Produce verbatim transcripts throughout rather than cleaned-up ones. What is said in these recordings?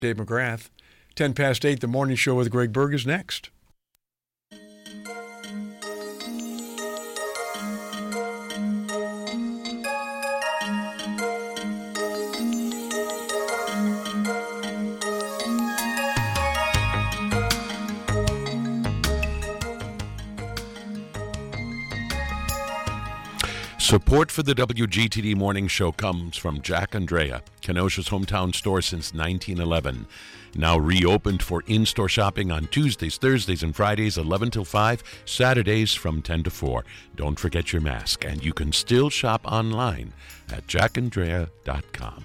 Dave McGrath. ten past eight, the morning show with Greg Berg is next. Support for the W G T D Morning Show comes from Jack Andrea, Kenosha's hometown store since nineteen eleven. Now reopened for in-store shopping on Tuesdays, Thursdays, and Fridays, eleven till five, Saturdays from ten to four. Don't forget your mask, and you can still shop online at jack andrea dot com.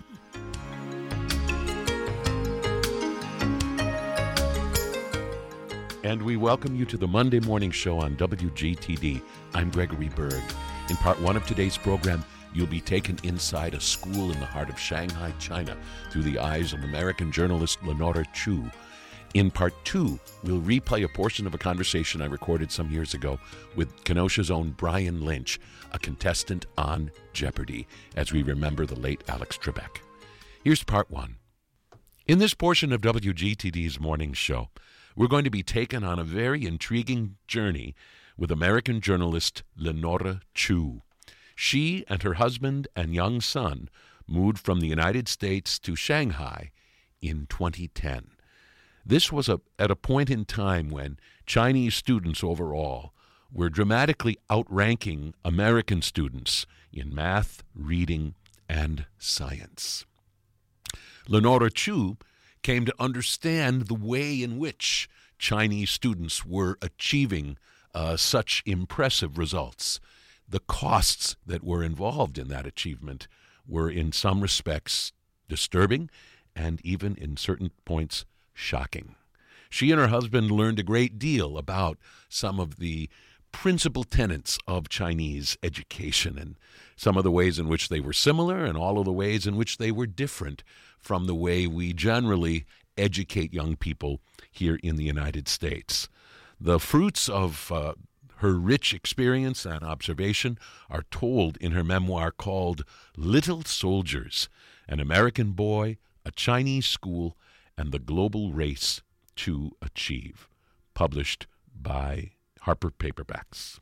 And we welcome you to the Monday Morning Show on W G T D. I'm Gregory Berg. In part one of today's program, you'll be taken inside a school in the heart of Shanghai, China, through the eyes of American journalist Lenora Chu. In part two, we'll replay a portion of a conversation I recorded some years ago with Kenosha's own Brian Lynch, a contestant on Jeopardy, as we remember the late Alex Trebek. Here's part one. In this portion of W G T D's morning show, we're going to be taken on a very intriguing journey with American journalist Lenora Chu. She and her husband and young son moved from the United States to Shanghai in twenty ten. This was a, at a point in time when Chinese students overall were dramatically outranking American students in math, reading, and science. Lenora Chu came to understand the way in which Chinese students were achieving Uh, such impressive results. The costs that were involved in that achievement were in some respects disturbing and even in certain points shocking. She and her husband learned a great deal about some of the principal tenets of Chinese education and some of the ways in which they were similar and all of the ways in which they were different from the way we generally educate young people here in the United States. The fruits of uh, her rich experience and observation are told in her memoir called Little Soldiers, An American Boy, a Chinese School, and the Global Race to Achieve, published by Harper Paperbacks.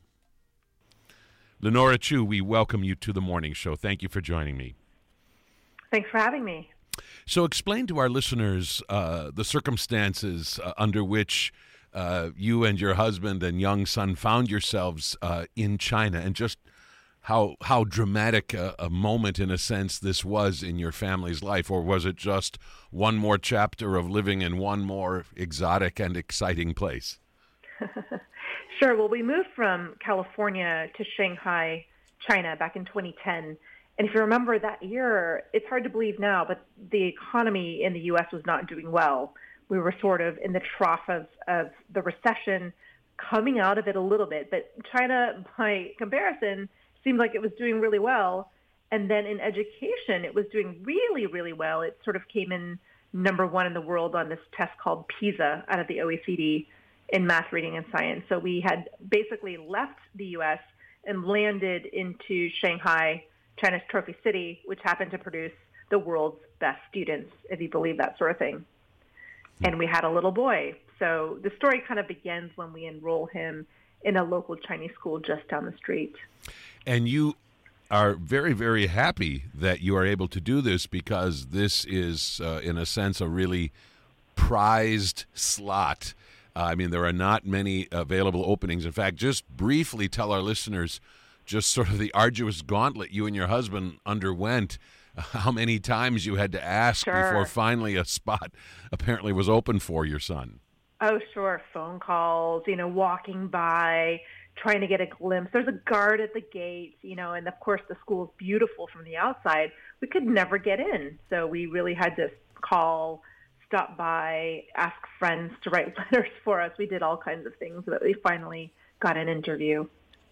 Lenora Chu, we welcome you to the morning show. Thank you for joining me. Thanks for having me. So explain to our listeners uh, the circumstances uh, under which Uh, you and your husband and young son found yourselves uh, in China, and just how how dramatic a, a moment, in a sense, this was in your family's life, or was it just one more chapter of living in one more exotic and exciting place? Sure. Well, we moved from California to Shanghai, China, back in twenty ten. And if you remember that year, it's hard to believe now, but the economy in the U S was not doing well. We were sort of in the trough of, of the recession, coming out of it a little bit. But China, by comparison, seemed like it was doing really well. And then in education, it was doing really, really well. It sort of came in number one in the world on this test called PISA out of the O E C D in math, reading, and science. So we had basically left the U S and landed into Shanghai, China's trophy city, which happened to produce the world's best students, if you believe that sort of thing. And we had a little boy. So the story kind of begins when we enroll him in a local Chinese school just down the street. And you are very, very happy that you are able to do this, because this is, uh, in a sense, a really prized slot. Uh, I mean, there are not many available openings. In fact, just briefly tell our listeners just sort of the arduous gauntlet you and your husband underwent, how many times you had to ask Sure. before finally a spot apparently was open for your son. Oh, sure. Phone calls, you know, walking by, trying to get a glimpse. There's a guard at the gate, you know, and of course the school's beautiful from the outside. We could never get in. So we really had to call, stop by, ask friends to write letters for us. We did all kinds of things, but we finally got an interview.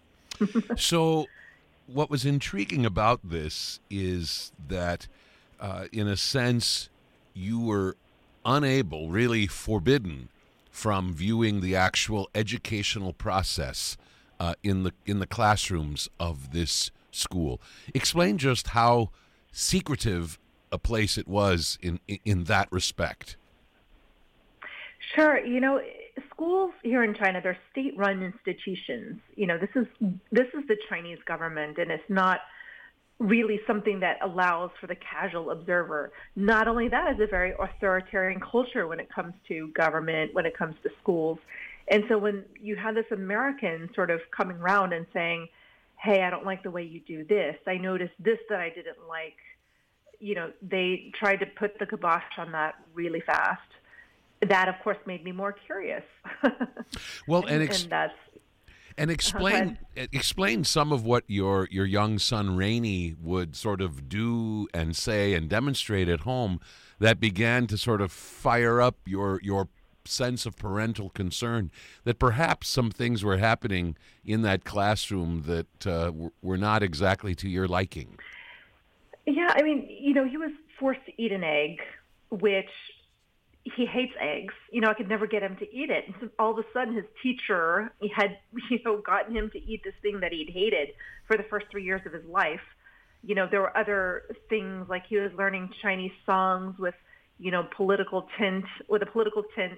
So what was intriguing about this is that, uh, in a sense, you were unable, really forbidden, from viewing the actual educational process uh, in the in the classrooms of this school. Explain just how secretive a place it was in in that respect. Sure. You know, schools here in China, they're state-run institutions. You know, this is this is the Chinese government, and it's not really something that allows for the casual observer. Not only that, it's a very authoritarian culture when it comes to government, when it comes to schools. And so when you have this American sort of coming around and saying, hey, I don't like the way you do this, I noticed this that I didn't like, you know, they tried to put the kibosh on that really fast. That, of course, made me more curious. Well, and, and, ex- and that's and explain explain some of what your your young son Rainey would sort of do and say and demonstrate at home that began to sort of fire up your your sense of parental concern that perhaps some things were happening in that classroom that uh, were not exactly to your liking. Yeah, I mean, you know, he was forced to eat an egg, which he hates eggs. You know, I could never get him to eat it. And so all of a sudden his teacher he had, you know, gotten him to eat this thing that he'd hated for the first three years of his life. You know, there were other things like he was learning Chinese songs with, you know, political tint, with a political tint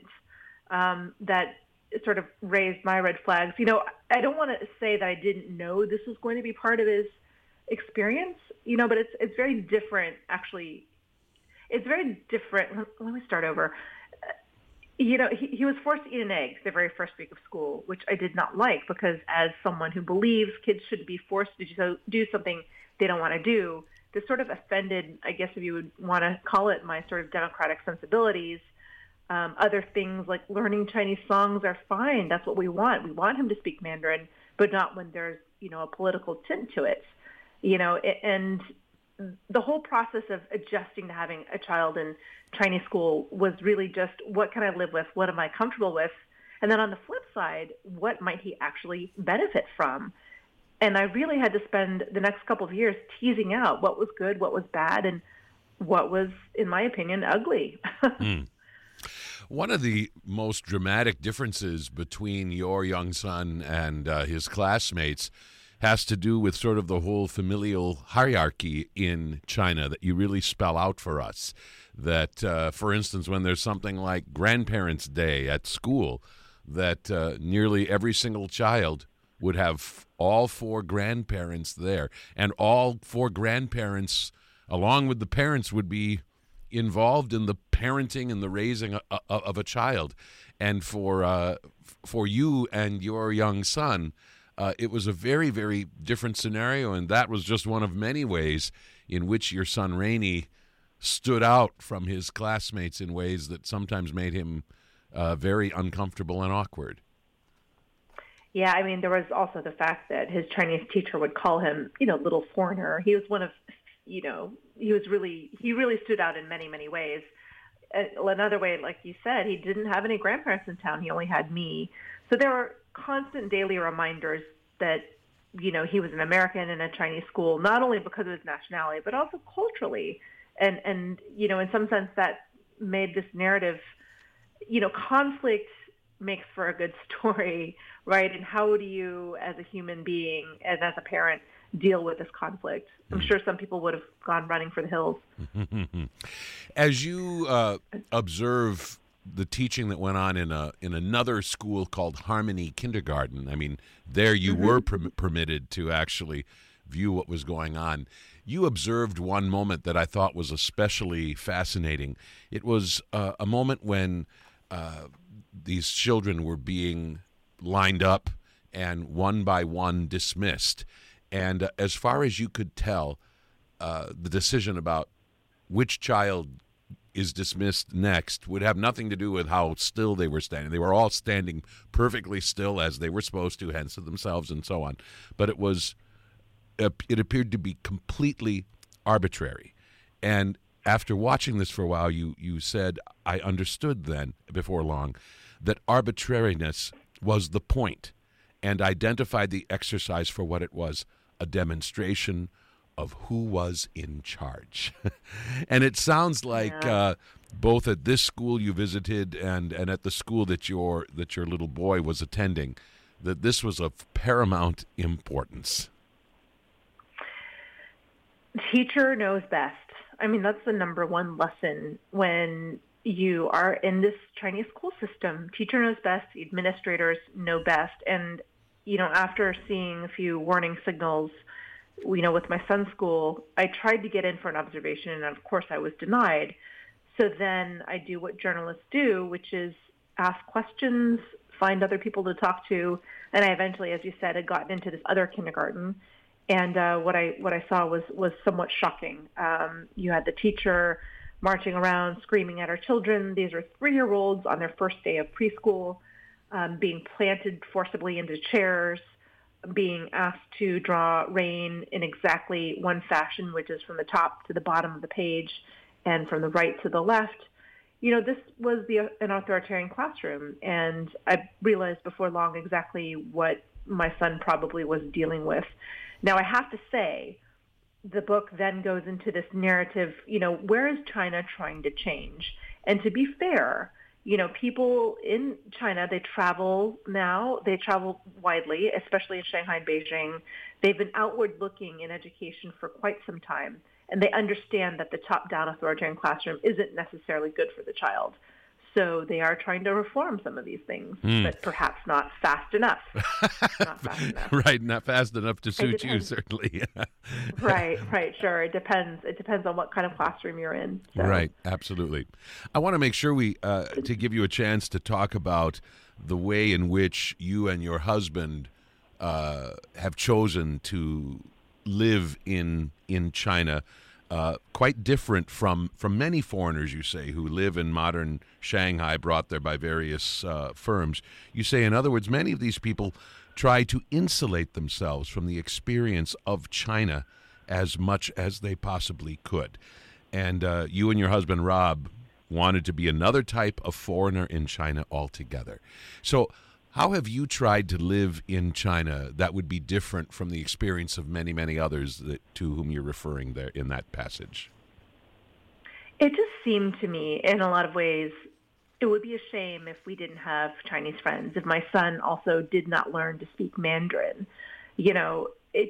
um, that sort of raised my red flags. You know, I don't want to say that I didn't know this was going to be part of his experience, you know, but it's it's very different, actually. It's very different. Let, let me start over. Uh, you know, he, he was forced to eat an egg the very first week of school, which I did not like because as someone who believes kids shouldn't be forced to do, do something they don't want to do, this sort of offended, I guess if you would want to call it, my sort of democratic sensibilities. Um, other things like learning Chinese songs are fine. That's what we want. We want him to speak Mandarin, but not when there's, you know, a political tint to it. You know, and the whole process of adjusting to having a child in Chinese school was really just, what can I live with? What am I comfortable with? And then on the flip side, what might he actually benefit from? And I really had to spend the next couple of years teasing out what was good, what was bad, and what was, in my opinion, ugly. mm. One of the most dramatic differences between your young son and uh, his classmates has to do with sort of the whole familial hierarchy in China that you really spell out for us. That, uh, for instance, when there's something like Grandparents' Day at school, that uh, nearly every single child would have all four grandparents there, and all four grandparents, along with the parents, would be involved in the parenting and the raising of, of a child. And for uh, for you and your young son, Uh, it was a very, very different scenario, and that was just one of many ways in which your son Rainey stood out from his classmates in ways that sometimes made him uh, very uncomfortable and awkward. Yeah, I mean, there was also the fact that his Chinese teacher would call him, you know, little foreigner. He was one of, you know, he was really, he really stood out in many, many ways. Uh, another way, like you said, he didn't have any grandparents in town. He only had me. So there were constant daily reminders that, you know, he was an American in a Chinese school, not only because of his nationality, but also culturally. And, and you know, in some sense that made this narrative, you know, conflict makes for a good story, right? And how do you, as a human being and as a parent, deal with this conflict? I'm sure some people would have gone running for the hills. As you uh, observe the teaching that went on in a in another school called Harmony Kindergarten, I mean, there you mm-hmm. were per- permitted to actually view what was going on. You observed one moment that I thought was especially fascinating. It was uh, a moment when uh, these children were being lined up and one by one dismissed. And uh, as far as you could tell, uh, the decision about which child is dismissed next would have nothing to do with how still they were standing. They were all standing perfectly still as they were supposed to, hence to themselves and so on. But it was, it appeared to be completely arbitrary. And after watching this for a while, you, you said, I understood then, before long, that arbitrariness was the point and identified the exercise for what it was, a demonstration of who was in charge. And it sounds like yeah. uh, both at this school you visited and, and at the school that your that your little boy was attending, that this was of paramount importance. Teacher knows best. I mean, that's the number one lesson when, you are in this Chinese school system. Teacher knows best, the administrators know best. And, you know, after seeing a few warning signals, you know, with my son's school, I tried to get in for an observation, and of course I was denied. So then I do what journalists do, which is ask questions, find other people to talk to, and I eventually, as you said, had gotten into this other kindergarten. And uh, what I what I saw was was somewhat shocking. Um, you had the teacher marching around, screaming at our children. These are three-year-olds on their first day of preschool, um, being planted forcibly into chairs, being asked to draw rain in exactly one fashion, which is from the top to the bottom of the page and from the right to the left. You know, this was the, an authoritarian classroom, and I realized before long exactly what my son probably was dealing with. Now, I have to say, the book then goes into this narrative, you know, where is China trying to change? And to be fair, you know, people in China, they travel now, they travel widely, especially in Shanghai and Beijing. They've been outward looking in education for quite some time, and they understand that the top-down authoritarian classroom isn't necessarily good for the child. So they are trying to reform some of these things, mm. but perhaps not fast enough. not fast enough. Right, not fast enough to suit you, certainly. right, right, sure. It depends. It depends on what kind of classroom you're in. So. Right, absolutely. I want to make sure we, uh, to give you a chance to talk about the way in which you and your husband uh, have chosen to live in in China. Uh, quite different from, from many foreigners, you say, who live in modern Shanghai, brought there by various uh, firms. You say, in other words, many of these people try to insulate themselves from the experience of China as much as they possibly could. And uh, you and your husband, Rob, wanted to be another type of foreigner in China altogether. So how have you tried to live in China that would be different from the experience of many, many others that, to whom you're referring there in that passage? It just seemed to me, in a lot of ways, it would be a shame if we didn't have Chinese friends, if my son also did not learn to speak Mandarin. You know, it,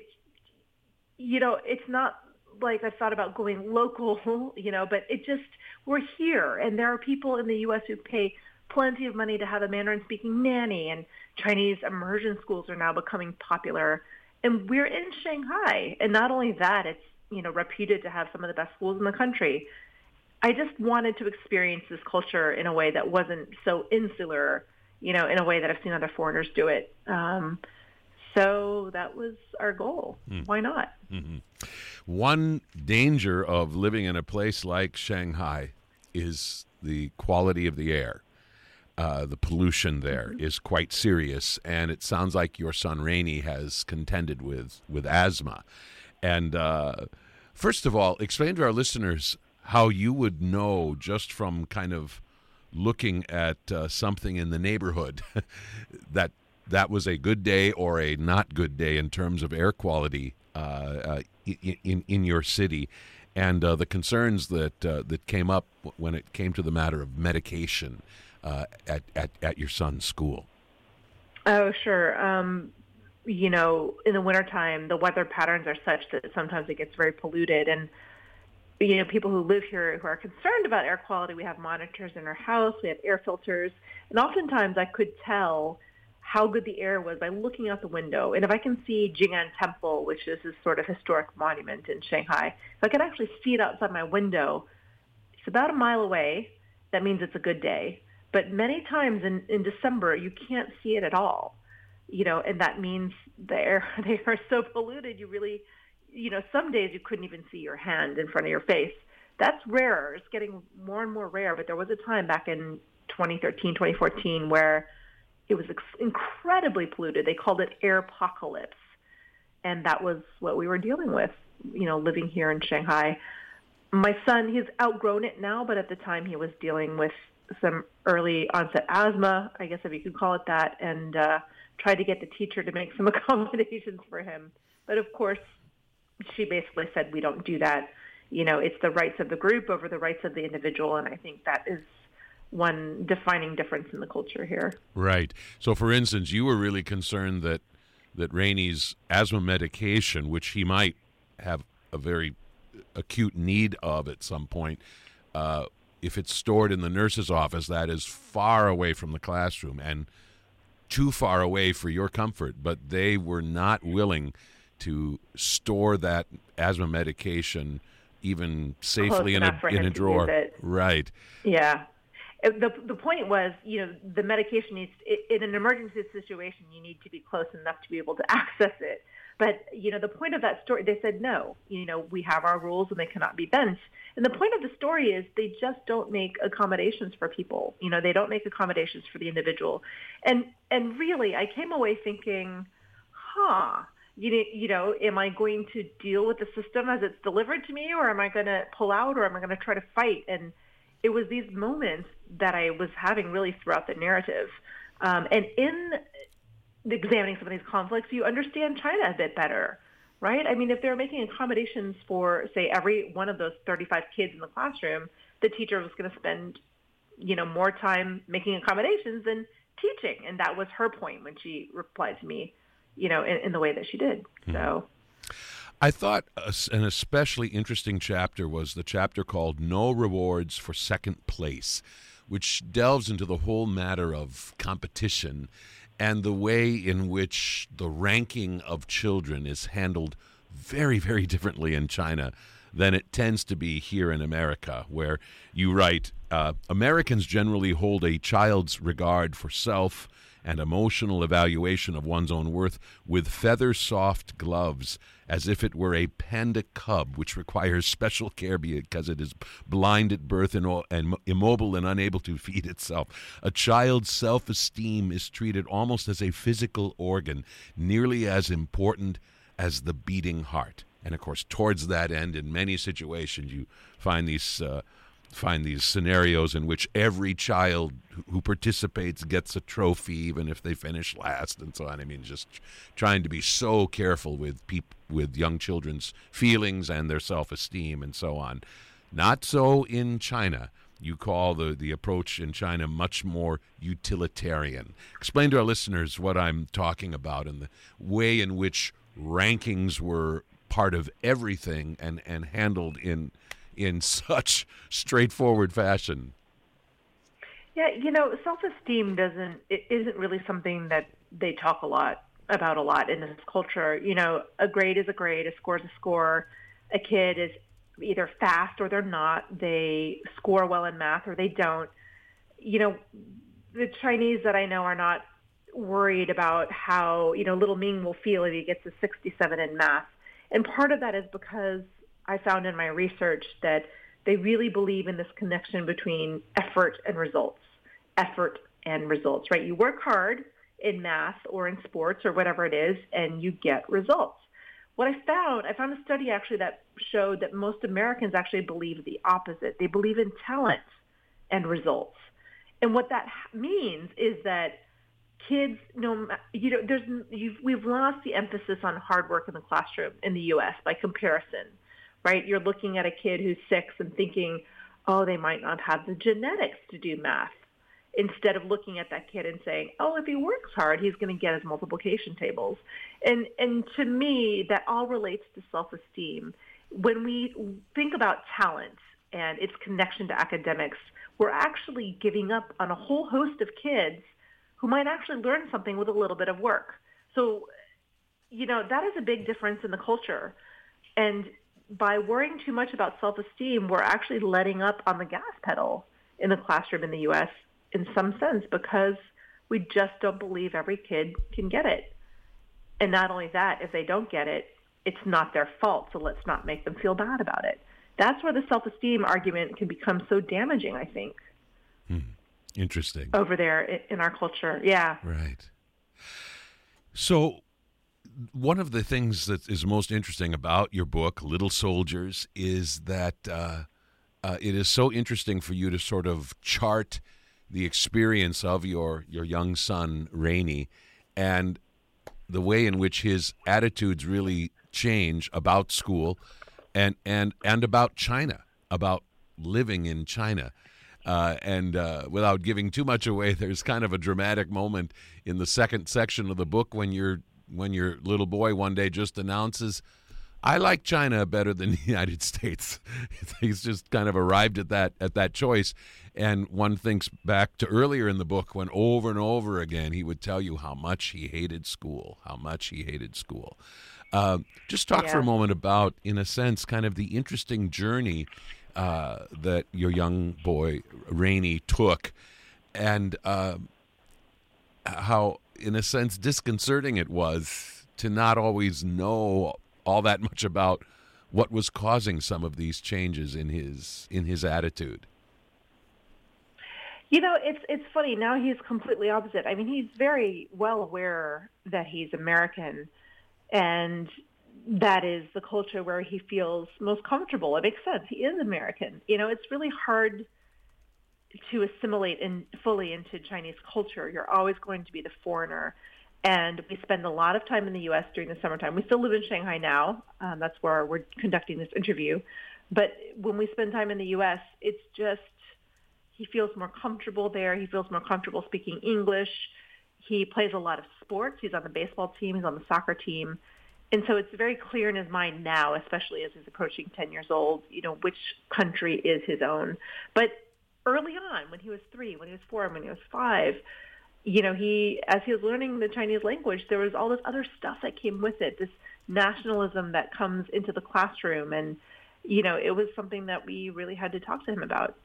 you know, it's not like I thought about going local, you know, but it just, we're here, and there are people in the U S who pay plenty of money to have a Mandarin-speaking nanny, and Chinese immersion schools are now becoming popular. And we're in Shanghai, and not only that, it's, you know, reputed to have some of the best schools in the country. I just wanted to experience this culture in a way that wasn't so insular, you know, in a way that I've seen other foreigners do it. Um, so that was our goal. Mm. Why not? Mm-hmm. One danger of living in a place like Shanghai is the quality of the air. Uh, the pollution there mm-hmm. is quite serious, and it sounds like your son Rainey has contended with, with asthma. And uh, first of all, explain to our listeners how you would know, just from kind of looking at uh, something in the neighborhood, that that was a good day or a not good day in terms of air quality uh, uh, in, in in your city, and uh, the concerns that uh, that came up when it came to the matter of medication. Uh, at, at, at your son's school? Oh, sure. Um, you know, in the wintertime, the weather patterns are such that sometimes it gets very polluted. And, you know, people who live here who are concerned about air quality, we have monitors in our house, we have air filters. And oftentimes I could tell how good the air was by looking out the window. And if I can see Jing'an Temple, which is this sort of historic monument in Shanghai, if I can actually see it outside my window, it's about a mile away. That means it's a good day. But many times in, in December, you can't see it at all, you know, and that means the air, they are so polluted, you really, you know, some days you couldn't even see your hand in front of your face. That's rare. It's getting more and more rare. But there was a time back in twenty thirteen, twenty fourteen, where it was ex- incredibly polluted. They called it airpocalypse. And that was what we were dealing with, you know, living here in Shanghai. My son, he's outgrown it now, but at the time he was dealing with some early onset asthma, I guess if you could call it that, and uh, tried to get the teacher to make some accommodations for him. But of course, she basically said, we don't do that. You know, it's the rights of the group over the rights of the individual, and I think that is one defining difference in the culture here. Right. So, for instance, you were really concerned that, that Rainey's asthma medication, which he might have a very acute need of at some point, uh, if it's stored in the nurse's office, that is far away from the classroom and too far away for your comfort. But they were not willing to store that asthma medication even safely in a in a drawer. Right. Yeah. The the point was, you know, the medication needs, in an emergency situation, you need to be close enough to be able to access it. But, you know, the point of that story, they said, no, you know, we have our rules and they cannot be bent. And the point of the story is they just don't make accommodations for people. You know, they don't make accommodations for the individual. And and really, I came away thinking, huh, you, you know, am I going to deal with the system as it's delivered to me, or am I going to pull out, or am I going to try to fight? And it was these moments that I was having really throughout the narrative. Um, and in examining some of these conflicts, you understand China a bit better, right? I mean, if they're making accommodations for, say, every one of those thirty-five kids in the classroom, the teacher was going to spend, you know, more time making accommodations than teaching. And that was her point when she replied to me, you know, in, in the way that she did. Mm-hmm. So I thought an especially interesting chapter was the chapter called No Rewards for Second Place, which delves into the whole matter of competition and the way in which the ranking of children is handled very, very differently in China than it tends to be here in America, where you write, uh, Americans generally hold a child's regard for self and emotional evaluation of one's own worth with feather-soft gloves, as if it were a panda cub, which requires special care because it is blind at birth and, and immobile and unable to feed itself. A child's self-esteem is treated almost as a physical organ, nearly as important as the beating heart. And, of course, towards that end, in many situations, you find these uh, find these scenarios in which every child who participates gets a trophy, even if they finish last, and so on. I mean, just trying to be so careful with peop- with young children's feelings and their self-esteem and so on. Not so in China. You call the, the approach in China much more utilitarian. Explain to our listeners what I'm talking about and the way in which rankings were part of everything and, and handled in in such straightforward fashion. Yeah, you know, self-esteem doesn't, it isn't really something that they talk a lot about a lot in this culture. You know, a grade is a grade, a score is a score. A kid is either fast or they're not. They score well in math or they don't. You know, the Chinese that I know are not worried about how, you know, little Ming will feel if he gets a sixty-seven in math. And part of that is because I found in my research that they really believe in this connection between effort and results, effort and results, right? You work hard in math or in sports or whatever it is, and you get results. What I found, I found a study actually that showed that most Americans actually believe the opposite. They believe in talent and results. And what that means is that kids, no, you know, there's, you've, we've lost the emphasis on hard work in the classroom in the U S by comparison. Right? You're looking at a kid who's six and thinking, oh, they might not have the genetics to do math, instead of looking at that kid and saying, oh, if he works hard, he's going to get his multiplication tables. And and to me, that all relates to self-esteem. When we think about talent and its connection to academics, we're actually giving up on a whole host of kids who might actually learn something with a little bit of work. So, you know, that is a big difference in the culture. And by worrying too much about self-esteem, we're actually letting up on the gas pedal in the classroom in the U S in some sense, because we just don't believe every kid can get it. And not only that, if they don't get it, it's not their fault, so let's not make them feel bad about it. That's where the self-esteem argument can become so damaging, I think. Hmm. Interesting. Over there in our culture, yeah. Right. So one of the things that is most interesting about your book, Little Soldiers, is that uh, uh, it is so interesting for you to sort of chart the experience of your, your young son, Rainey, and the way in which his attitudes really change about school and, and, and about China, about living in China. Uh, and uh, without giving too much away, there's kind of a dramatic moment in the second section of the book when you're when your little boy one day just announces, I like China better than the United States. He's just kind of arrived at that at that choice. And one thinks back to earlier in the book when over and over again he would tell you how much he hated school, how much he hated school. Uh, just talk yeah. for a moment about, in a sense, kind of the interesting journey uh, that your young boy, Rainey, took, and uh, how, in a sense, disconcerting it was to not always know all that much about what was causing some of these changes in his in his attitude. You know, it's it's funny. Now he's completely opposite. I mean, he's very well aware that he's American, and that is the culture where he feels most comfortable. It makes sense. He is American. You know, it's really hard to assimilate in fully into Chinese culture. You're always going to be the foreigner. And we spend a lot of time in the U S during the summertime. We still live in Shanghai now. Um, that's where we're conducting this interview. But when we spend time in the U S, it's just, he feels more comfortable there. He feels more comfortable speaking English. He plays a lot of sports. He's on the baseball team. He's on the soccer team. And so it's very clear in his mind now, especially as he's approaching ten years old, you know, which country is his own. But early on, when he was three, when he was four, when he was five, you know, he, as he was learning the Chinese language, there was all this other stuff that came with it, this nationalism that comes into the classroom. And, you know, it was something that we really had to talk to him about.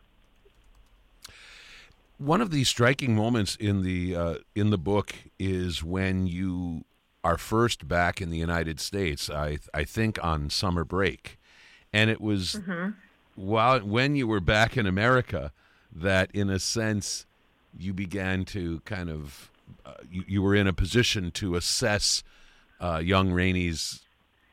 One of the striking moments in the uh, in the book is when you are first back in the United States, I I think on summer break. And it was mm-hmm. while when you were back in America that, in a sense, you began to kind of, uh, you, you were in a position to assess uh, young Rainey's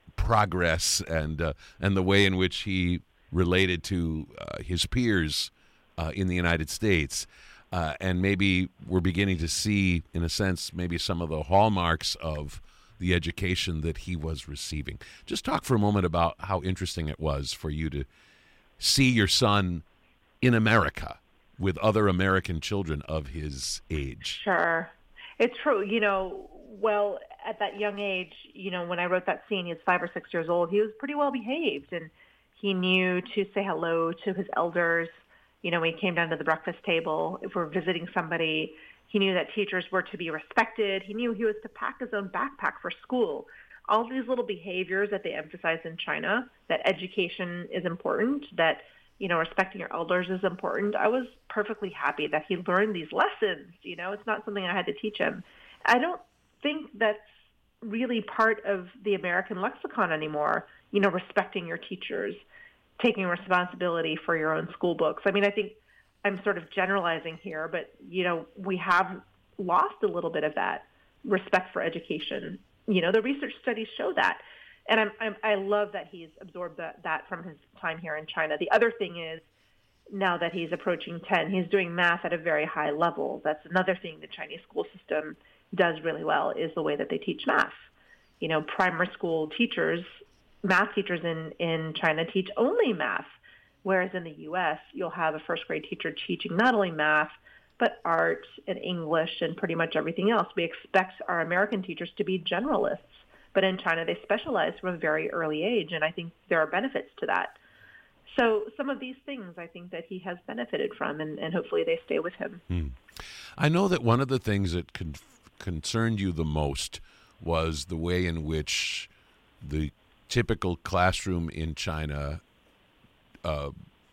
progress and uh, and the way in which he related to uh, his peers uh, in the United States. Uh, and maybe we're beginning to see, in a sense, maybe some of the hallmarks of the education that he was receiving. Just talk for a moment about how interesting it was for you to see your son in America with other American children of his age. Sure. It's true. You know, well, at that young age, you know, when I wrote that scene, he was five or six years old. He was pretty well behaved, and he knew to say hello to his elders. You know, when he came down to the breakfast table, if we're visiting somebody, he knew that teachers were to be respected. He knew he was to pack his own backpack for school. All these little behaviors that they emphasize in China, that education is important, that, you know, respecting your elders is important. I was perfectly happy that he learned these lessons. You know, it's not something I had to teach him. I don't think that's really part of the American lexicon anymore, you know, respecting your teachers, taking responsibility for your own school books. I mean, I think I'm sort of generalizing here, but, you know, we have lost a little bit of that respect for education. You know, the research studies show that. And I'm, I'm, I love that he's absorbed that, that from his time here in China. The other thing is, now that he's approaching ten, he's doing math at a very high level. That's another thing the Chinese school system does really well, is the way that they teach math. You know, primary school teachers, math teachers in, in China teach only math, whereas in the U S, you'll have a first grade teacher teaching not only math, but art and English and pretty much everything else. We expect our American teachers to be generalists, but in China, they specialize from a very early age, and I think there are benefits to that. So some of these things I think that he has benefited from, and, and hopefully they stay with him. Hmm. I know that one of the things that con- concerned you the most was the way in which the typical classroom in China uh,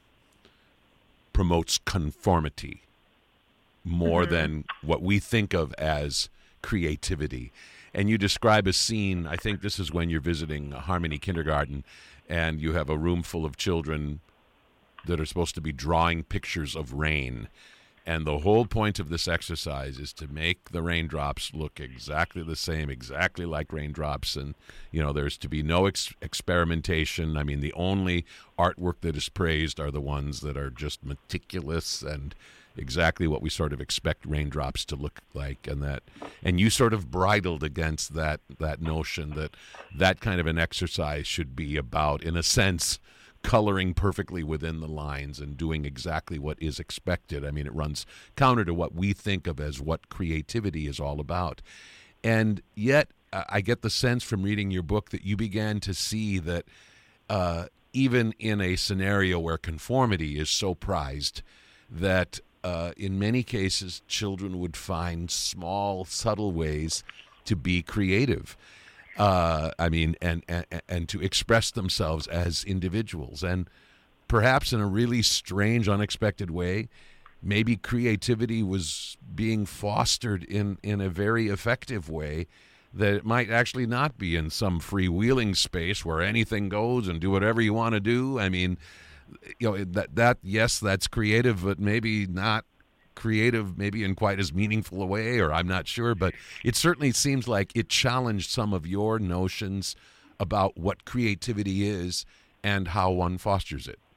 promotes conformity more mm-hmm. than what we think of as creativity. And you describe a scene, I think this is when you're visiting Harmony Kindergarten, and you have a room full of children that are supposed to be drawing pictures of rain. And the whole point of this exercise is to make the raindrops look exactly the same, exactly like raindrops. And, you know, there's to be no ex- experimentation. I mean, the only artwork that is praised are the ones that are just meticulous and exactly what we sort of expect raindrops to look like. And that, and you sort of bridled against that, that notion that that kind of an exercise should be about, in a sense, coloring perfectly within the lines and doing exactly what is expected. I mean, it runs counter to what we think of as what creativity is all about. And yet, I get the sense from reading your book that you began to see that uh, even in a scenario where conformity is so prized, that uh, in many cases children would find small, subtle ways to be creative. Uh, I mean, and, and and to express themselves as individuals, and perhaps in a really strange, unexpected way, maybe creativity was being fostered in, in a very effective way, that it might actually not be in some freewheeling space where anything goes and do whatever you want to do. I mean, you know, that that yes, that's creative, but maybe not creative maybe in quite as meaningful a way, or I'm not sure, but it certainly seems like it challenged some of your notions about what creativity is and how one fosters it.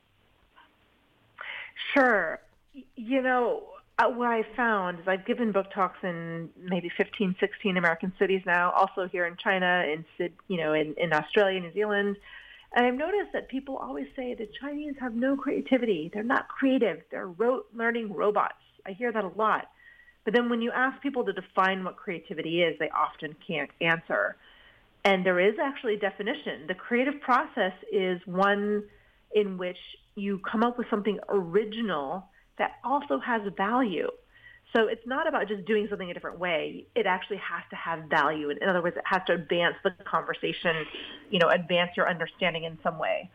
Sure. You know, uh, what I found is I've given book talks in maybe fifteen, sixteen American cities now, also here in China, in Syd- you know, in, in Australia, New Zealand. And I've noticed that people always say the Chinese have no creativity. They're not creative. They're rote learning robots. I hear that a lot. But then when you ask people to define what creativity is, they often can't answer. And there is actually a definition. The creative process is one in which you come up with something original that also has value. So it's not about just doing something a different way. It actually has to have value. In other words, it has to advance the conversation, you know, advance your understanding in some way.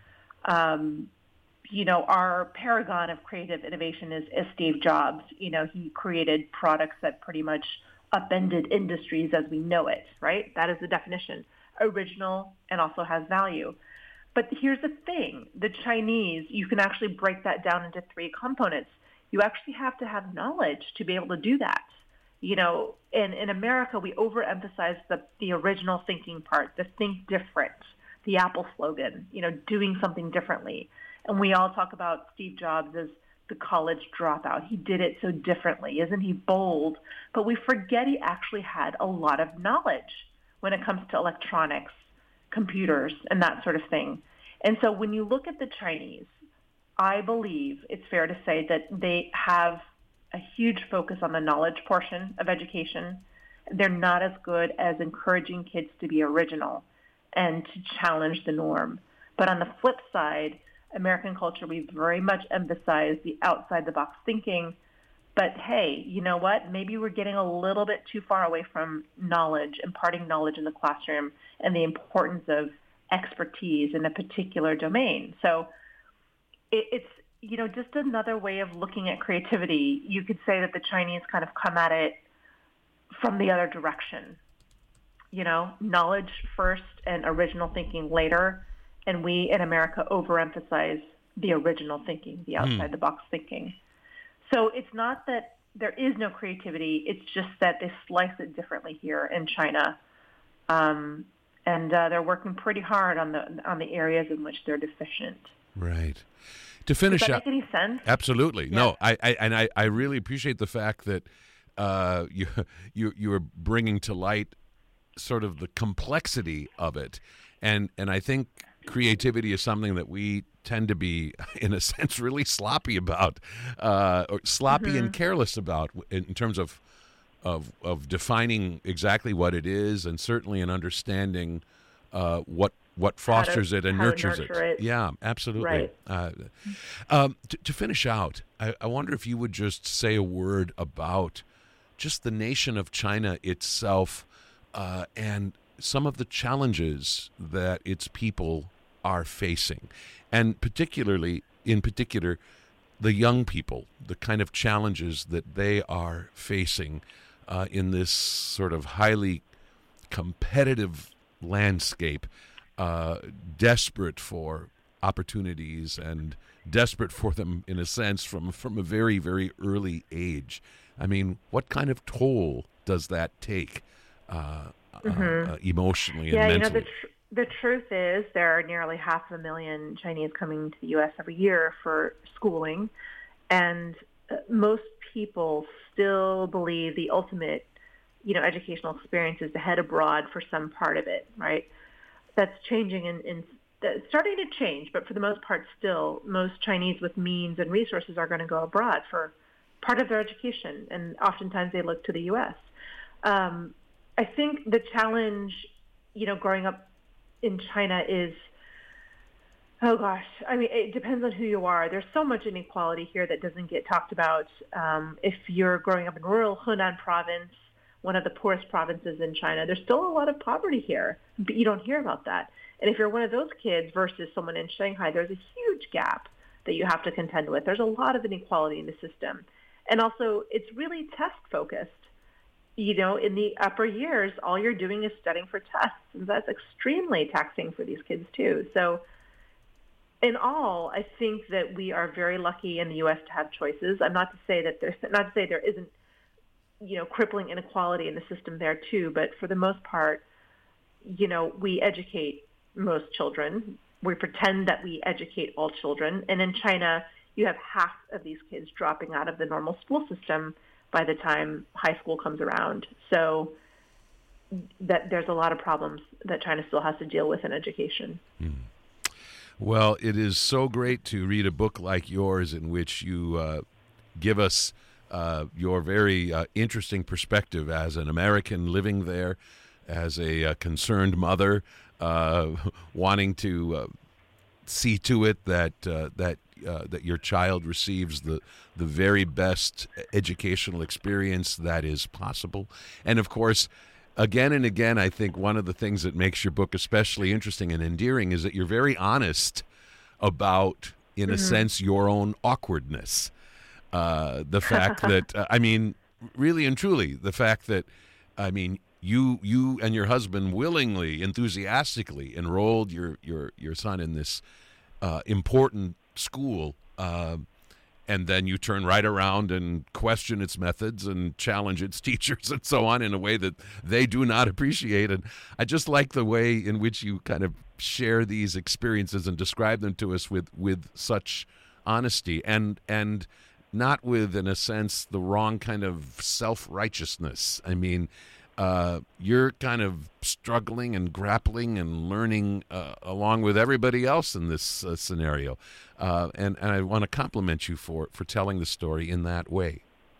Um, you know, our paragon of creative innovation is, is Steve Jobs. You know, he created products that pretty much upended industries as we know it, right? That is the definition. Original and also has value. But here's the thing. The Chinese, you can actually break that down into three components. You actually have to have knowledge to be able to do that. You know, in, in America, we overemphasize the, the original thinking part, the think different, the Apple slogan, you know, doing something differently. And we all talk about Steve Jobs as the college dropout. He did it so differently. Isn't he bold? But we forget he actually had a lot of knowledge when it comes to electronics, computers, and that sort of thing. And so when you look at the Chinese, I believe it's fair to say that they have a huge focus on the knowledge portion of education. They're not as good as encouraging kids to be original and to challenge the norm. But on the flip side, American culture, we very much emphasize the outside-the-box thinking. But hey, you know what? Maybe we're getting a little bit too far away from knowledge, imparting knowledge in the classroom, and the importance of expertise in a particular domain. So it, it's, you know, just another way of looking at creativity. You could say that the Chinese kind of come at it from the other direction. You know, knowledge first and original thinking later. And we in America overemphasize the original thinking, the outside-the-box mm. thinking. So it's not that there is no creativity. It's just that they slice it differently here in China. Um, and uh, they're working pretty hard on the on the areas in which they're deficient. Right. To finish Does that up, make any sense? Absolutely. Yeah. No, I, I and I, I really appreciate the fact that uh, you you you are bringing to light sort of the complexity of it, and and I think creativity is something that we tend to be, in a sense, really sloppy about, uh, or sloppy mm-hmm. and careless about in terms of, of of defining exactly what it is, and certainly in understanding uh, what what fosters to, it and nurtures nurture it. it. Yeah, absolutely. Right. Uh, um, to, to finish out, I, I wonder if you would just say a word about just the nation of China itself uh, and some of the challenges that its people are facing, and particularly, in particular, the young people, the kind of challenges that they are facing uh, in this sort of highly competitive landscape, uh, desperate for opportunities and desperate for them, in a sense, from, from a very, very early age. I mean, what kind of toll does that take uh, mm-hmm. uh, emotionally and yeah, mentally? You know, the, tr- the truth is there are nearly half a million Chinese coming to the U S every year for schooling, and uh, most people still believe the ultimate, you know, educational experience is to head abroad for some part of it, right? That's changing in, in that's starting to change, but for the most part still, most Chinese with means and resources are going to go abroad for part of their education, and oftentimes they look to the U S. Um, I think the challenge, you know, growing up in China is, oh gosh, I mean, it depends on who you are. There's so much inequality here that doesn't get talked about. Um, if you're growing up in rural Hunan province, one of the poorest provinces in China, there's still a lot of poverty here, but you don't hear about that. And if you're one of those kids versus someone in Shanghai, there's a huge gap that you have to contend with. There's a lot of inequality in the system. And also, it's really test-focused. You know, in the upper years, all you're doing is studying for tests, and that's extremely taxing for these kids, too. So in all, I think that we are very lucky in the U S to have choices. I'm not to say that there's not to say there isn't, you know, crippling inequality in the system there, too. But for the most part, you know, we educate most children. We pretend that we educate all children. And in China, you have half of these kids dropping out of the normal school system by the time high school comes around. So that there's a lot of problems that China still has to deal with in education. Hmm. Well, it is so great to read a book like yours in which you uh, give us uh, your very uh, interesting perspective as an American living there, as a uh, concerned mother, uh, wanting to uh, see to it that uh, that uh, that your child receives the the very best educational experience that is possible. And of course, again and again, I think one of the things that makes your book especially interesting and endearing is that you're very honest about, in mm-hmm. a sense, your own awkwardness. Uh, the fact that, uh, I mean, really and truly, the fact that, I mean, you you and your husband willingly, enthusiastically enrolled your, your, your son in this uh, important school, uh, and then you turn right around and question its methods and challenge its teachers and so on in a way that they do not appreciate. And I just like the way in which you kind of share these experiences and describe them to us with, with such honesty and and not with, in a sense, the wrong kind of self-righteousness. I mean, uh, you're kind of struggling and grappling and learning uh, along with everybody else in this uh, scenario. Uh, and, and I want to compliment you for, for telling the story in that way.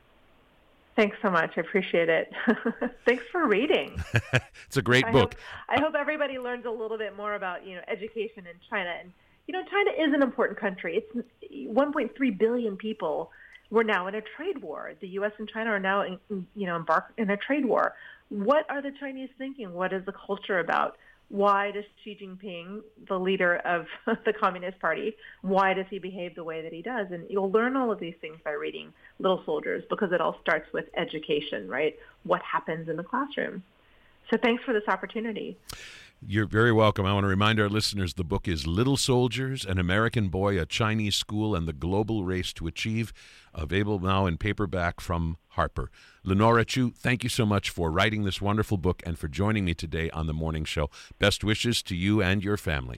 Thanks so much. I appreciate it. Thanks for reading. It's a great I book. Hope, I hope everybody learns a little bit more about, you know, education in China. And, you know, China is an important country. It's one point three billion people. We're now in a trade war. The U S and China are now, in, you know, embarked in a trade war. What are the Chinese thinking? What is the culture about? Why does Xi Jinping, the leader of the Communist Party, why does he behave the way that he does? And you'll learn all of these things by reading Little Soldiers, because it all starts with education, right? What happens in the classroom? So thanks for this opportunity. You're very welcome. I want to remind our listeners the book is Little Soldiers, An American Boy, a Chinese School, and the Global Race to Achieve, available now in paperback from Harper. Lenora Chu, thank you so much for writing this wonderful book and for joining me today on The Morning Show. Best wishes to you and your family.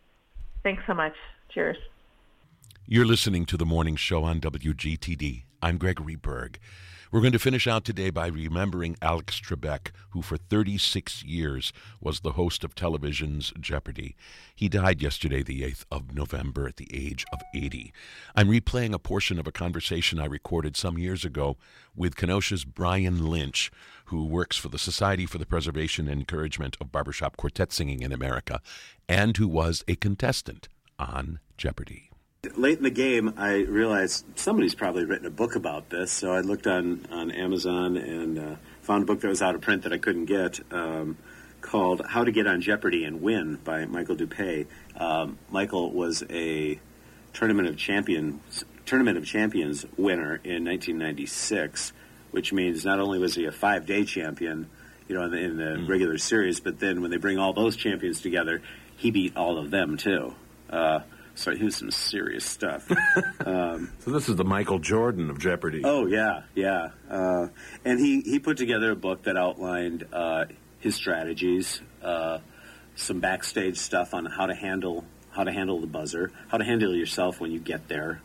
Thanks so much. Cheers. You're listening to The Morning Show on W G T D. I'm Gregory Berg. We're going to finish out today by remembering Alex Trebek, who for thirty-six years was the host of television's Jeopardy! He died yesterday, the eighth of November, at the age of eighty. I'm replaying a portion of a conversation I recorded some years ago with Kenosha's Brian Lynch, who works for the Society for the Preservation and Encouragement of Barbershop Quartet Singing in America, and who was a contestant on Jeopardy! Late in the game, I realized somebody's probably written a book about this, so I looked on, on Amazon and uh, found a book that was out of print that I couldn't get, um, called How to Get on Jeopardy and Win by Michael Dupay. Um, Michael was a Tournament of Champions Tournament of Champions winner in nineteen ninety-six, which means not only was he a five-day champion, you know, in the, in the mm. regular series, but then when they bring all those champions together, he beat all of them too. Uh, So he was some serious stuff. Um, so this is the Michael Jordan of Jeopardy! Oh, yeah, yeah. Uh, and he, he put together a book that outlined uh, his strategies, uh, some backstage stuff on how to handle how to handle the buzzer, how to handle yourself when you get there,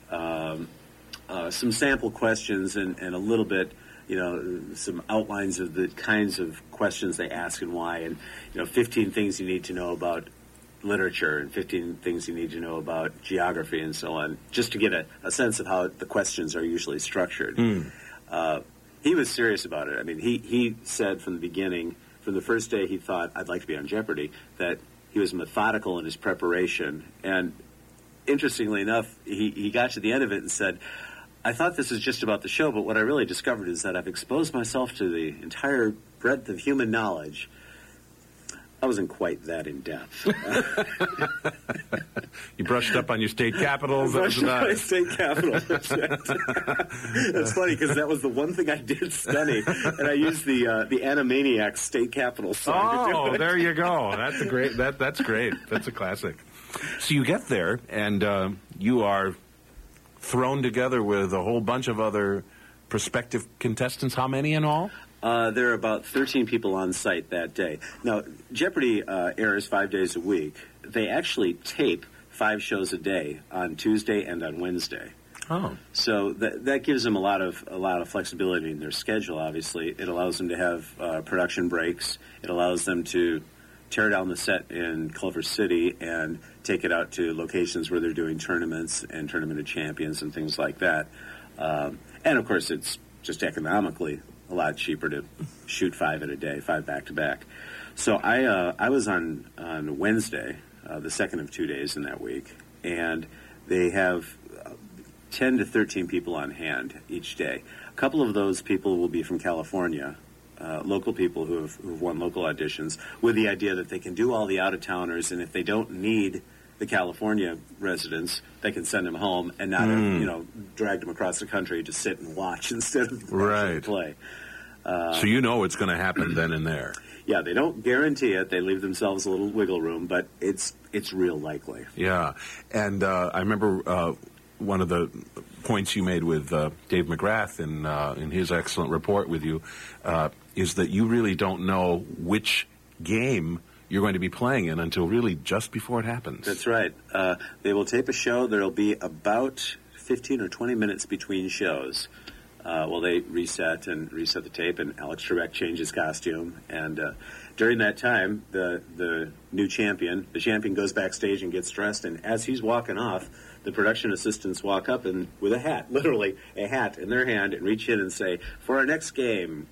um, uh, some sample questions, and, and a little bit, you know, some outlines of the kinds of questions they ask and why, and, you know, fifteen things you need to know about literature and fifteen things you need to know about geography and so on, just to get a, a sense of how the questions are usually structured. Mm. Uh, he was serious about it. I mean, he, he said from the beginning, from the first day he thought, I'd like to be on Jeopardy, that he was methodical in his preparation. And interestingly enough, he, he got to the end of it and said, I thought this was just about the show, but what I really discovered is that I've exposed myself to the entire breadth of human knowledge. I wasn't quite that in depth. You brushed up on your state capitals. Brushed that was up about my it. state capital. That's it. That's funny because that was the one thing I did study, and I used the uh, the Animaniacs state capital song. to do Oh, it. there you go. That's a great. That that's great. That's a classic. So you get there, and uh, you are thrown together with a whole bunch of other prospective contestants. How many in all? Uh, there are about thirteen people on site that day. Now, Jeopardy uh, airs five days a week. They actually tape five shows a day on Tuesday and on Wednesday. Oh, So that that gives them a lot of a lot of flexibility in their schedule. Obviously, it allows them to have uh, production breaks. It allows them to tear down the set in Culver City and take it out to locations where they're doing tournaments and Tournament of Champions and things like that. Um, and of course, it's just economically a lot cheaper to shoot five in a day, five back to back. So I uh, I was on on Wednesday, uh, the second of two days in that week, and they have ten to thirteen people on hand each day. A couple of those people will be from California, uh, local people who have who've won local auditions, with the idea that they can do all the out-of-towners, and if they don't need the California residents, they can send them home and not, Mm. have, you know, drag them across the country to sit and watch instead of Right. actually play. Uh, so you know it's going to happen then and there. Yeah, they don't guarantee it. They leave themselves a little wiggle room, but it's it's real likely. Yeah, and uh, I remember uh, one of the points you made with uh, Dave McGrath in uh, in his excellent report with you uh, is that you really don't know which game you're going to be playing in until really just before it happens. That's right. Uh, they will tape a show. There will be about fifteen or twenty minutes between shows. Uh, well, they reset and reset the tape, and Alex Trebek changes costume. And uh, during that time, the the new champion, the champion goes backstage and gets dressed. And as he's walking off, the production assistants walk up and with a hat, literally a hat in their hand, and reach in and say, "For our next game,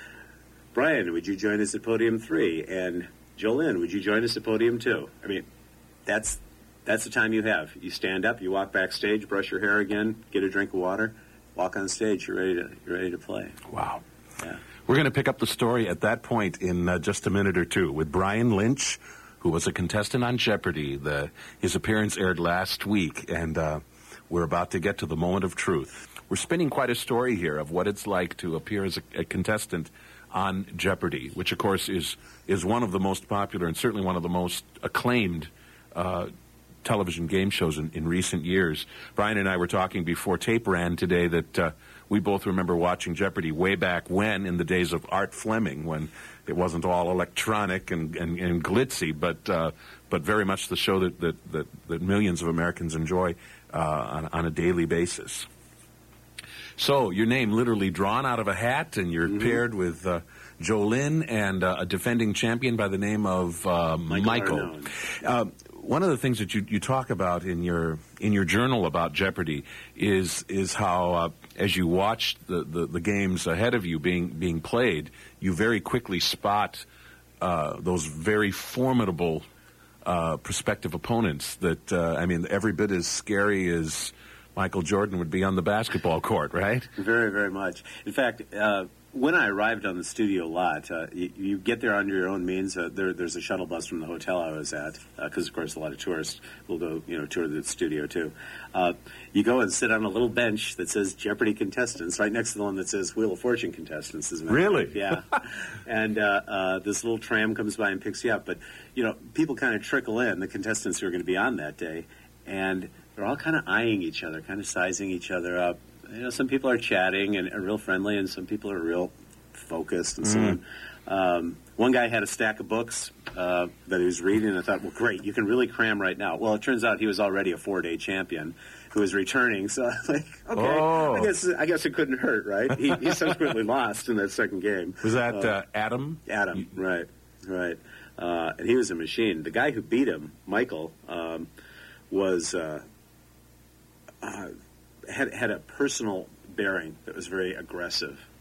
Brian, would you join us at podium three? And Jolynn, would you join us at podium two?" I mean, that's that's the time you have. You stand up, you walk backstage, brush your hair again, get a drink of water. Walk on stage. You're ready to. You're ready to play. Wow. Yeah. We're going to pick up the story at that point in uh, just a minute or two with Brian Lynch, who was a contestant on Jeopardy. The, his appearance aired last week, and uh, we're about to get to the moment of truth. We're spinning quite a story here of what it's like to appear as a, a contestant on Jeopardy, which, of course, is is one of the most popular and certainly one of the most acclaimed uh television game shows in, in recent years. Brian and I were talking before tape ran today that uh, we both remember watching Jeopardy way back when, in the days of Art Fleming, when it wasn't all electronic and, and, and glitzy, but uh, but very much the show that, that, that, that millions of Americans enjoy uh, on, on a daily basis. So your name literally drawn out of a hat, and you're mm-hmm. paired with uh, Jolynn and uh, a defending champion by the name of uh, Michael. Michael. One of the things that you, you talk about in your in your journal about Jeopardy is is how uh, as you watch the, the, the games ahead of you being being played, you very quickly spot uh, those very formidable uh, prospective opponents that uh, I mean every bit as scary as Michael Jordan would be on the basketball court, right? Very, very much. In fact, uh, when I arrived on the studio lot, uh, you, you get there under your own means. Uh, there, there's a shuttle bus from the hotel I was at, because, uh, of course, a lot of tourists will go, you know, tour the studio, too. Uh, you go and sit on a little bench that says Jeopardy contestants, right next to the one that says Wheel of Fortune contestants. As a matter Really? of fact. Yeah. And uh, uh, this little tram comes by and picks you up. But, you know, people kind of trickle in, the contestants who are going to be on that day, and they're all kind of eyeing each other, kind of sizing each other up. You know, some people are chatting and are real friendly, and some people are real focused and so Mm. on. Um, one guy had a stack of books uh, that he was reading, and I thought, well, great, you can really cram right now. Well, it turns out he was already a four-day champion who was returning, so I was like, okay, Oh. I guess I guess it couldn't hurt, right? He, he subsequently lost in that second game. Was that Uh, uh, Adam? Adam, You- right, right. Uh, and he was a machine. The guy who beat him, Michael, um, was uh, uh, had had a personal bearing that was very aggressive.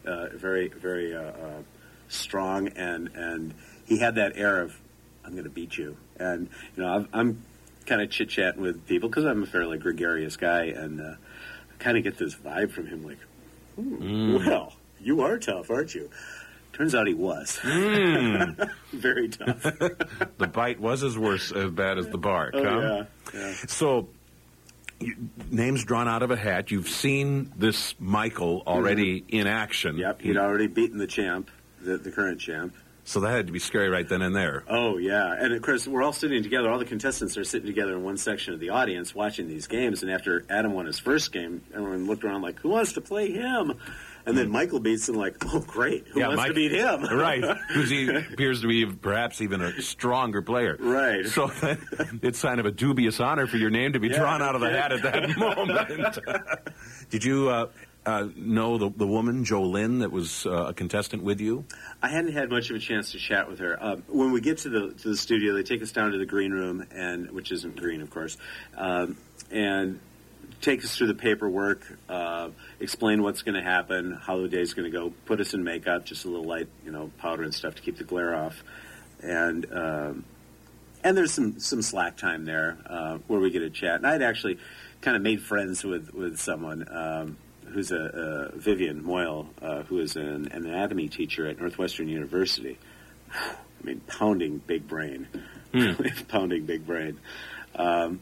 uh, very, very uh, uh, strong, and and he had that air of, I'm going to beat you. And, you know, I've, I'm kind of chit-chatting with people because I'm a fairly gregarious guy, and uh, I kind of get this vibe from him like, mm. well, you are tough, aren't you? Turns out he was. Mm. Very tough. The bite was as worse, as bad as the bark, oh, huh? Yeah, yeah. So, you, names drawn out of a hat. You've seen this Michael already mm-hmm. in action. Yep, he'd already beaten the champ, the, the current champ. So that had to be scary right then and there. Oh, yeah. And, of course, we're all sitting together. All the contestants are sitting together in one section of the audience watching these games. And after Adam won his first game, everyone looked around like, who wants to play him? And then Michael beats him like, oh, great. Who yeah, wants Mike, to beat him? Right. Because he appears to be perhaps even a stronger player. Right. So it's kind of a dubious honor for your name to be yeah, drawn out of the hat at that moment. Did you uh, uh, know the, the woman, Jolynn, that was uh, a contestant with you? I hadn't had much of a chance to chat with her. Um, when we get to the to the studio, they take us down to the green room, and which isn't green, of course, um, and take us through the paperwork, uh, explain what's going to happen, how the day's going to go, put us in makeup, just a little light, you know, powder and stuff to keep the glare off, and um, and there's some some slack time there uh, where we get a chat. And I'd actually kind of made friends with with someone. Um, who's a, a Vivian Moyle, uh, who is an, an anatomy teacher at Northwestern University. I mean, pounding big brain. Mm. Pounding big brain. Um,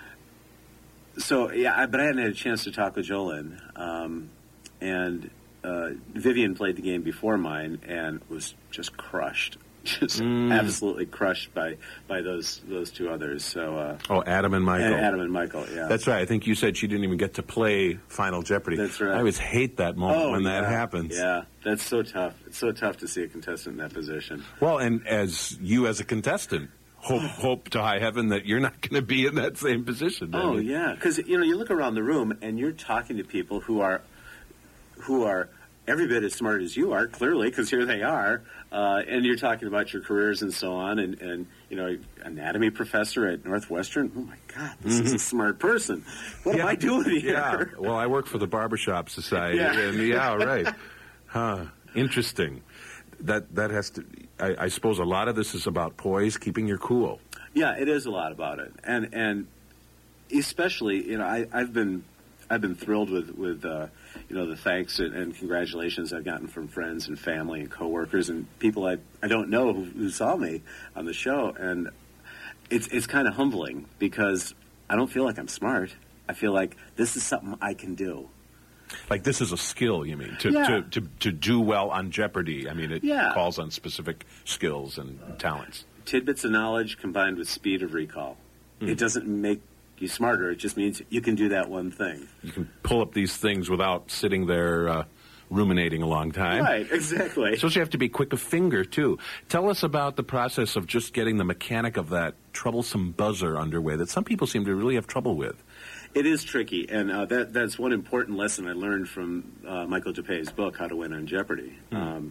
so, yeah, I, but I hadn't had a chance to talk with Jolynn. Um, and uh, Vivian played the game before mine and was just crushed. Just mm. absolutely crushed by, by those those two others. So uh, oh, Adam and Michael. And Adam and Michael, yeah. That's right. I think you said she didn't even get to play Final Jeopardy. That's right. I always hate that moment oh, when yeah. that happens. Yeah, that's so tough. It's so tough to see a contestant in that position. Well, and as you as a contestant, hope hope to high heaven that you're not going to be in that same position. Oh, you? yeah. Because, you know, you look around the room and you're talking to people who are who are every bit as smart as you are, clearly, because here they are. Uh, and you're talking about your careers and so on, and, and you know, anatomy professor at Northwestern. Oh my God, this mm-hmm. is a smart person. What yeah. am I doing here? Yeah. Well, I work for the Barbershop Society, yeah. and yeah, right. Huh. Interesting. That that has to. I, I suppose a lot of this is about poise, keeping your cool. Yeah, it is a lot about it, and and especially, you know, I, I've been I've been thrilled with with. Uh, you know, the thanks and, and congratulations I've gotten from friends and family and coworkers and people I, I don't know who, who saw me on the show. And it's it's kind of humbling because I don't feel like I'm smart. I feel like this is something I can do. Like this is a skill, you mean, to, yeah. to, to, to do well on Jeopardy. I mean, it yeah. calls on specific skills and talents. Tidbits of knowledge combined with speed of recall. Mm. It doesn't make you smarter. It just means you can do that one thing. You can pull up these things without sitting there uh, ruminating a long time. Right, exactly. So you have to be quick of finger, too. Tell us about the process of just getting the mechanic of that troublesome buzzer underway that some people seem to really have trouble with. It is tricky, and uh, that that's one important lesson I learned from uh, Michael DePay's book, How to Win on Jeopardy. Hmm. Um,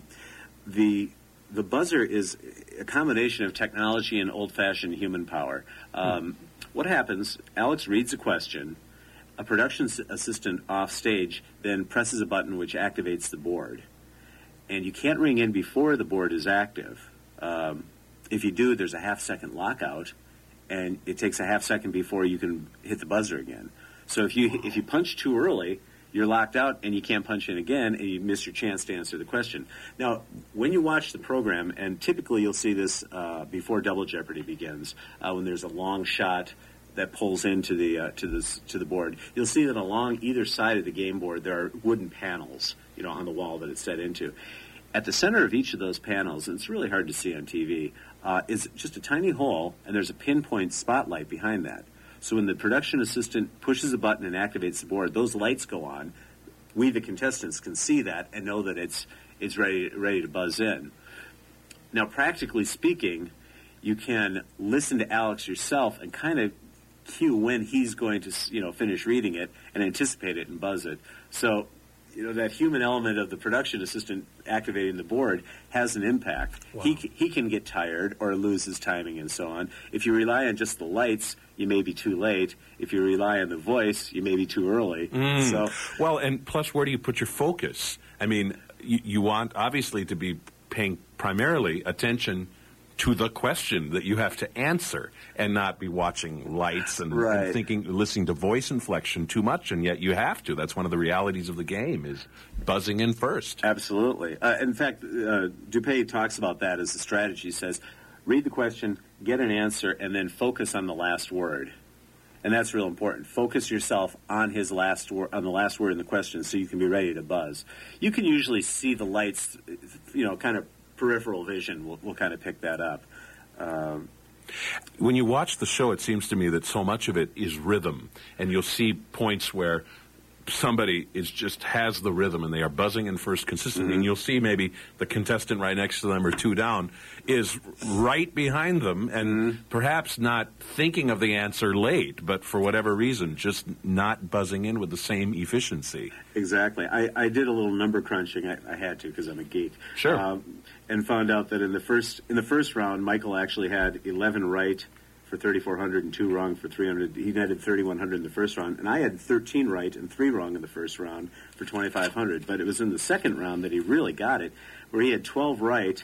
the the buzzer is a combination of technology and old-fashioned human power. Um, hmm. What happens, Alex reads a question, a production assistant off stage then presses a button which activates the board. And you can't ring in before the board is active. Um, if you do, there's a half-second lockout, and it takes a half-second before you can hit the buzzer again. So if you if you punch too early, you're locked out and you can't punch in again, and you miss your chance to answer the question. Now, when you watch the program, and typically you'll see this uh, before Double Jeopardy begins, uh, when there's a long shot that pulls into the uh, to the to the board, you'll see that along either side of the game board there are wooden panels, you know, on the wall that it's set into. At the center of each of those panels, and it's really hard to see on T V, uh, is just a tiny hole, and there's a pinpoint spotlight behind that. So when the production assistant pushes a button and activates the board, those lights go on. We, the contestants, can see that and know that it's it's ready ready to buzz in. Now, practically speaking, you can listen to Alex yourself and kind of cue when he's going to, you know, finish reading it and anticipate it and buzz it. So, you know, that human element of the production assistant activating the board has an impact. Wow. He he can get tired or lose his timing and so on. If you rely on just the lights, you may be too late. If you rely on the voice, you may be too early. Mm. So, well, and plus, where do you put your focus? I mean, you, you want, obviously, to be paying primarily attention to the question that you have to answer and not be watching lights and, right. and thinking, listening to voice inflection too much, and yet you have to. That's one of the realities of the game, is buzzing in first. Absolutely. Uh, in fact, uh, Dupay talks about that as a strategy. He says, read the question, get an answer, and then focus on the last word. And that's real important. Focus yourself on his last word, on the last word in the question, so you can be ready to buzz. You can usually see the lights, you know, kind of peripheral vision will, will kind of pick that up. Um, when you watch the show, it seems to me that so much of it is rhythm, and you'll see points where somebody is just has the rhythm and they are buzzing in first consistently, mm-hmm. and you'll see maybe the contestant right next to them or two down is right behind them and mm-hmm. perhaps not thinking of the answer late, but for whatever reason just not buzzing in with the same efficiency. Exactly. I, I did a little number crunching. I, I had to because I'm a geek. Sure. Um, and found out that in the first in the first round, Michael actually had eleven right for thirty-four hundred and two wrong for three hundred. He netted thirty-one hundred in the first round, and I had thirteen right and three wrong in the first round for twenty-five hundred. But it was in the second round that he really got it, where he had twelve right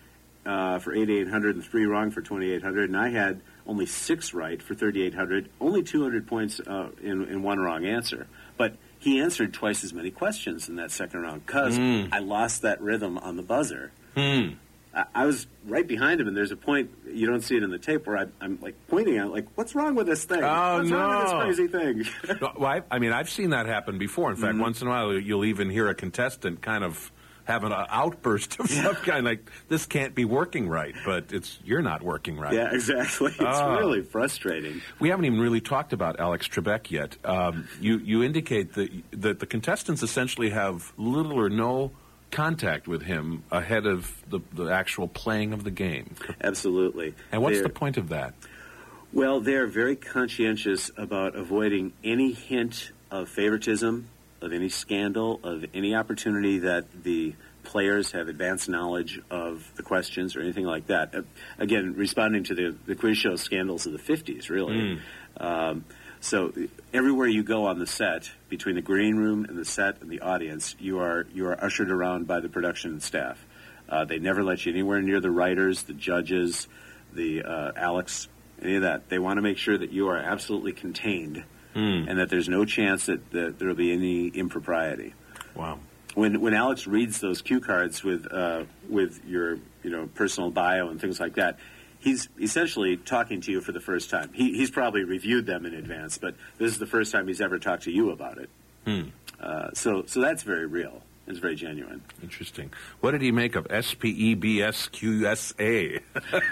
uh, for eighty-eight hundred and three wrong for twenty-eight hundred, and I had only six right for thirty-eight hundred, only two hundred points uh, in, in one wrong answer. But he answered twice as many questions in that second round because mm. I lost that rhythm on the buzzer. Mm. I was right behind him, and there's a point, you don't see it in the tape, where I, I'm like pointing at it, like, what's wrong with this thing? Oh, what's no. wrong with this crazy thing? no, well, I, I mean, I've seen that happen before. In fact, mm-hmm. once in a while, you'll even hear a contestant kind of have an outburst of some kind, like, this can't be working right, but it's you're not working right. Yeah, exactly. It's uh, really frustrating. We haven't even really talked about Alex Trebek yet. Um, you, you indicate that, that the contestants essentially have little or no contact with him ahead of the, the actual playing of the game. Absolutely. And what's they're, the point of that? Well, they're very conscientious about avoiding any hint of favoritism, of any scandal, of any opportunity that the players have advanced knowledge of the questions or anything like that. Uh, again, responding to the, the quiz show scandals of the fifties, really. Mm. Um, So everywhere you go on the set, between the green room and the set and the audience, you are you are ushered around by the production staff. Uh, they never let you anywhere near the writers, the judges, the uh, Alex, any of that. They want to make sure that you are absolutely contained mm. and that there's no chance that, that there will be any impropriety. Wow. When when Alex reads those cue cards with uh, with your you know personal bio and things like that, he's essentially talking to you for the first time. He, he's probably reviewed them in advance, but this is the first time he's ever talked to you about it. Hmm. Uh, so so that's very real. It's very genuine. Interesting. What did he make of S P E B S Q S A?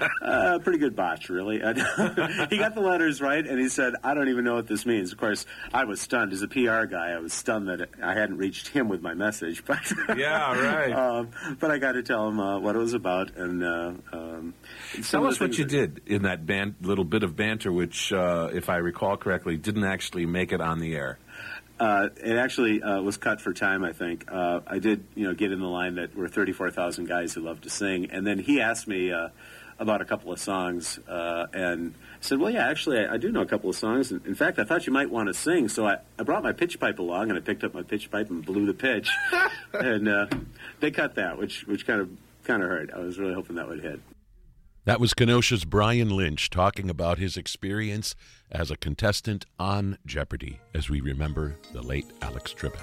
uh, pretty good botch, really. He got the letters right, and he said, I don't even know what this means. Of course, I was stunned. As a P R guy, I was stunned that I hadn't reached him with my message. But yeah, right. um, but I got to tell him uh, what it was about. And uh, um, Tell us what you did in that ban- little bit of banter, which, uh, if I recall correctly, didn't actually make it on the air. Uh, it actually uh, was cut for time, I think. Uh, I did, you know, get in the line that we're thirty-four thousand guys who love to sing, and then he asked me uh, about a couple of songs, uh, and I said, well, yeah, actually, I, I do know a couple of songs. In fact, I thought you might want to sing, so I, I brought my pitch pipe along, and I picked up my pitch pipe and blew the pitch, and uh, they cut that, which which kind of kind of hurt. I was really hoping that would hit. That was Kenosha's Brian Lynch talking about his experience as a contestant on Jeopardy, as we remember the late Alex Trebek.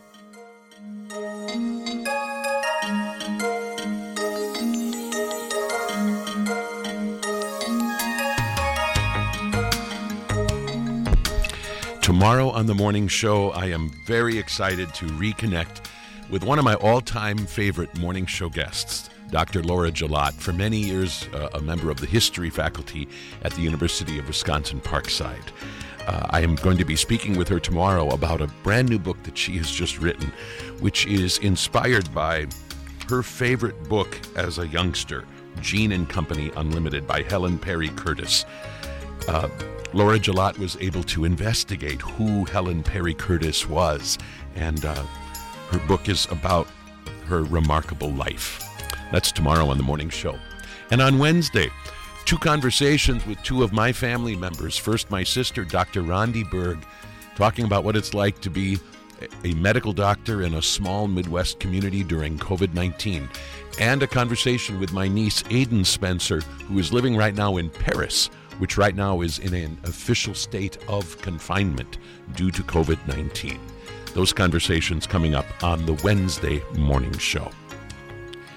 Tomorrow on the morning show, I am very excited to reconnect with one of my all-time favorite morning show guests, Doctor Laura Gillotte, for many years uh, a member of the history faculty at the University of Wisconsin-Parkside. Uh, I am going to be speaking with her tomorrow about a brand new book that she has just written, which is inspired by her favorite book as a youngster, Gene and Company Unlimited by Helen Perry Curtis. Uh, Laura Gillotte was able to investigate who Helen Perry Curtis was, and uh, her book is about her remarkable life. That's tomorrow on the morning show. And on Wednesday, two conversations with two of my family members. First, my sister, Doctor Rondi Berg, talking about what it's like to be a medical doctor in a small Midwest community during covid nineteen, and a conversation with my niece, Aiden Spencer, who is living right now in Paris, which right now is in an official state of confinement due to covid nineteen. Those conversations coming up on the Wednesday morning show.